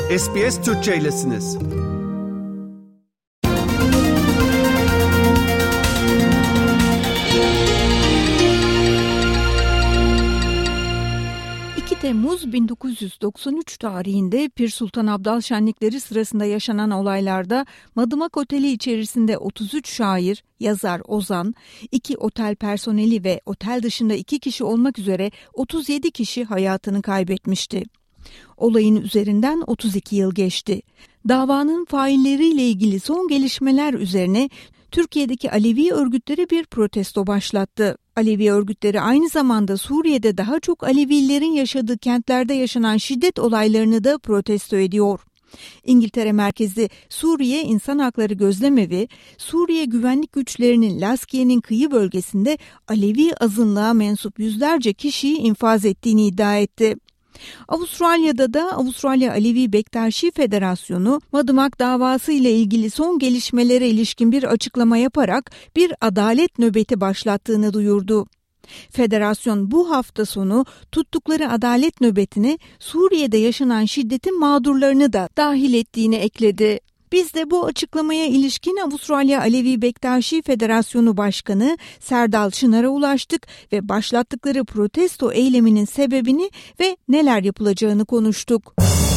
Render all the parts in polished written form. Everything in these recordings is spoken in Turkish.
SBS Türkçe'ylesiniz. Temmuz 1993 tarihinde Pir Sultan Abdal şenlikleri sırasında yaşanan olaylarda Madımak Oteli içerisinde 33 şair, yazar, ozan, 2 otel personeli ve otel dışında 2 kişi olmak üzere 37 kişi hayatını kaybetmişti. Olayın üzerinden 32 yıl geçti. Davanın failleriyle ilgili son gelişmeler üzerine Türkiye'deki Alevi örgütleri bir protesto başlattı. Alevi örgütleri aynı zamanda Suriye'de daha çok Alevilerin yaşadığı kentlerde yaşanan şiddet olaylarını da protesto ediyor. İngiltere merkezli Suriye İnsan Hakları Gözlemevi, Suriye güvenlik güçlerinin Laskiye'nin kıyı bölgesinde Alevi azınlığa mensup yüzlerce kişiyi infaz ettiğini iddia etti. Avustralya'da da Avustralya Alevi Bektaşi Federasyonu, Madımak davası ile ilgili son gelişmelere ilişkin bir açıklama yaparak bir adalet nöbeti başlattığını duyurdu. Federasyon bu hafta sonu tuttukları adalet nöbetine Suriye'de yaşanan şiddetin mağdurlarını da dahil ettiğini ekledi. Biz de bu açıklamaya ilişkin Avustralya Alevi Bektaşi Federasyonu Başkanı Serdal Çınar'a ulaştık ve başlattıkları protesto eyleminin sebebini ve neler yapılacağını konuştuk.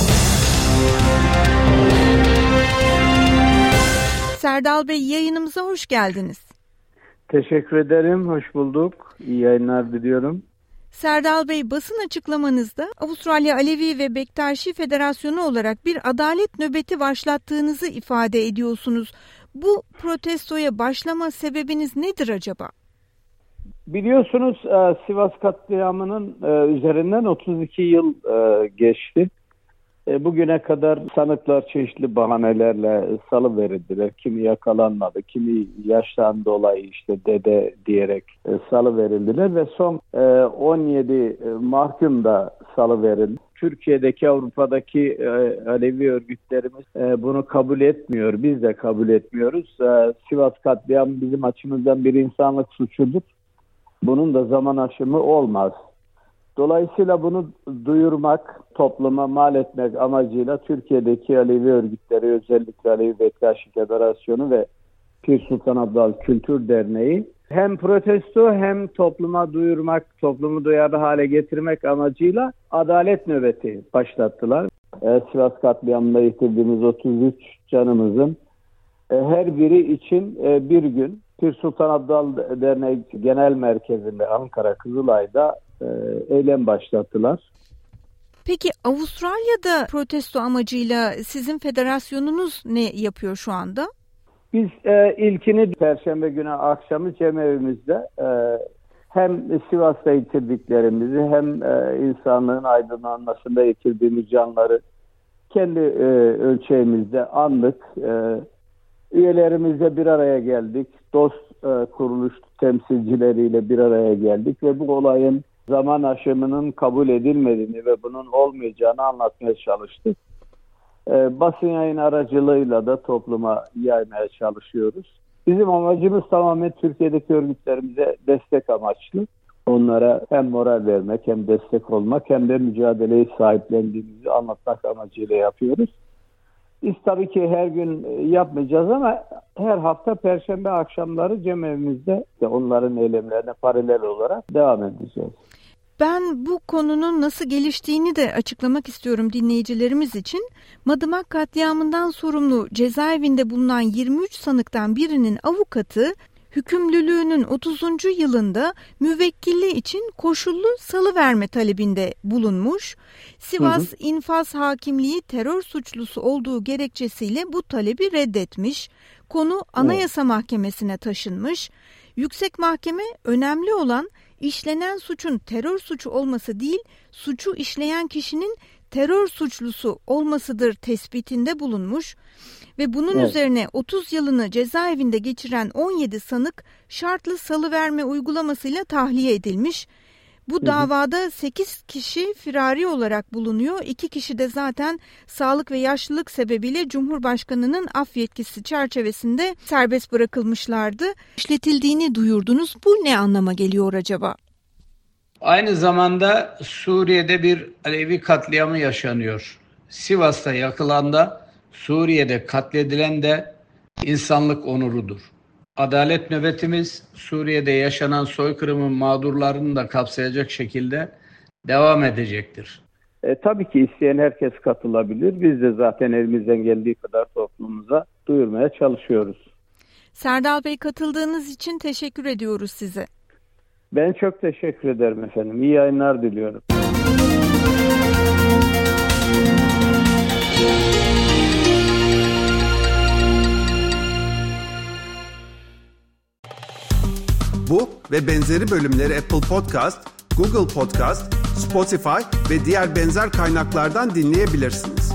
Serdal Bey, yayınımıza hoş geldiniz. Teşekkür ederim, hoş bulduk. İyi yayınlar diliyorum. Serdal Bey, basın açıklamanızda Avustralya Alevi ve Bektaşi Federasyonu olarak bir adalet nöbeti başlattığınızı ifade ediyorsunuz. Bu protestoya başlama sebebiniz nedir acaba? Biliyorsunuz Sivas katliamının üzerinden 32 yıl geçti. Bugüne kadar sanıklar çeşitli bahanelerle salıverildiler. Kimi yakalanmadı, kimi yaştan dolayı işte dede diyerek salıverildiler ve son 17 mahkum da salıverildi. Türkiye'deki, Avrupa'daki Alevi örgütlerimiz bunu kabul etmiyor. Biz de kabul etmiyoruz. Sivas katliamı bizim açımızdan bir insanlık suçudur. Bunun da zaman aşımı olmaz. Dolayısıyla bunu duyurmak, topluma mal etmek amacıyla Türkiye'deki Alevi örgütleri, özellikle Alevi Bektaşi Federasyonu ve Pir Sultan Abdal Kültür Derneği hem protesto hem topluma duyurmak, toplumu duyarlı hale getirmek amacıyla adalet nöbeti başlattılar. Sivas katliamında yitirdiğimiz 33 canımızın her biri için bir gün Pir Sultan Abdal Derneği Genel Merkezi'nde Ankara Kızılay'da eylem başlattılar. Peki Avustralya'da protesto amacıyla sizin federasyonunuz ne yapıyor şu anda? Biz ilkini Perşembe günü akşamı cemevimizde hem Sivas'ta yitirdiklerimizi hem insanlığın aydınlanmasında yitirdiğimiz canları kendi ölçeğimizde andık. Üyelerimizle bir araya geldik. Dost kuruluş temsilcileriyle bir araya geldik ve bu olayın zaman aşımının kabul edilmediğini ve bunun olmayacağını anlatmaya çalıştık. Basın yayın aracılığıyla da topluma yaymaya çalışıyoruz. Bizim amacımız tamamen Türkiye'deki örgütlerimize destek amaçlı. Onlara hem moral vermek hem destek olmak hem de mücadeleyi sahiplendiğimizi anlatmak amacıyla yapıyoruz. Biz tabii ki her gün yapmayacağız ama her hafta Perşembe akşamları cemevimizde onların eylemlerine paralel olarak devam edeceğiz. Ben bu konunun nasıl geliştiğini de açıklamak istiyorum dinleyicilerimiz için. Madımak katliamından sorumlu cezaevinde bulunan 23 sanıktan birinin avukatı, hükümlülüğünün 30. yılında müvekkilliği için koşullu salıverme talebinde bulunmuş. Sivas İnfaz Hakimliği terör suçlusu olduğu gerekçesiyle bu talebi reddetmiş. Konu Anayasa Mahkemesi'ne taşınmış. Yüksek Mahkeme önemli olan işlenen suçun terör suçu olması değil, suçu işleyen kişinin terör suçlusu olmasıdır tespitinde bulunmuş ve bunun üzerine 30 yılını cezaevinde geçiren 17 sanık şartlı salıverme uygulamasıyla tahliye edilmiş. Bu davada 8 kişi firari olarak bulunuyor. 2 kişi de zaten sağlık ve yaşlılık sebebiyle Cumhurbaşkanı'nın af yetkisi çerçevesinde serbest bırakılmışlardı. İşletildiğini duyurdunuz. Bu ne anlama geliyor acaba? Aynı zamanda Suriye'de bir Alevi katliamı yaşanıyor. Sivas'ta yakılan da, Suriye'de katledilen de insanlık onurudur. Adalet nöbetimiz Suriye'de yaşanan soykırımın mağdurlarını da kapsayacak şekilde devam edecektir. Tabii ki isteyen herkes katılabilir. Biz de zaten elimizden geldiği kadar toplumumuza duyurmaya çalışıyoruz. Serdal Bey, katıldığınız için teşekkür ediyoruz size. Ben çok teşekkür ederim efendim. İyi yayınlar diliyorum. Bu ve benzeri bölümleri Apple Podcast, Google Podcast, Spotify ve diğer benzer kaynaklardan dinleyebilirsiniz.